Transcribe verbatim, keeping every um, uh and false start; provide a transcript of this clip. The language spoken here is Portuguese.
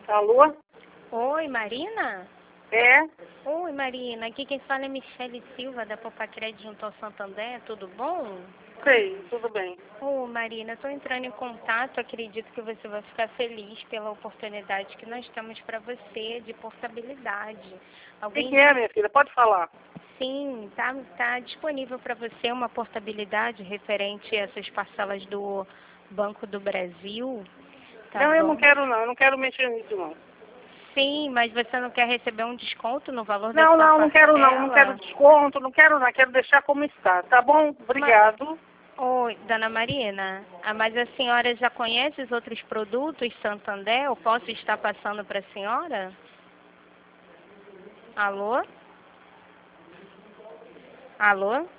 Alô? Oi, Marina? É? Oi, Marina. Aqui quem fala é Michele Silva, da Popacred junto ao Santander. Tudo bom? Sei, tudo bem. Ô, Marina, estou entrando em contato. Acredito que você vai ficar feliz pela oportunidade que nós temos para você de portabilidade. O que, Alguém que é, minha filha? Pode falar. Sim, tá, tá disponível para você uma portabilidade referente a essas parcelas do Banco do Brasil, tá Não, eu não bom? quero não, eu não quero mexer nisso não. Sim, mas você não quer receber um desconto no valor da Não, sua não, não quero não, não quero parcela? desconto, não quero não, quero deixar como está, tá bom? Obrigado. Oi, dona Marina, ah, mas a senhora já conhece os outros produtos Santander? Eu posso estar passando para a senhora? Alô? Alô?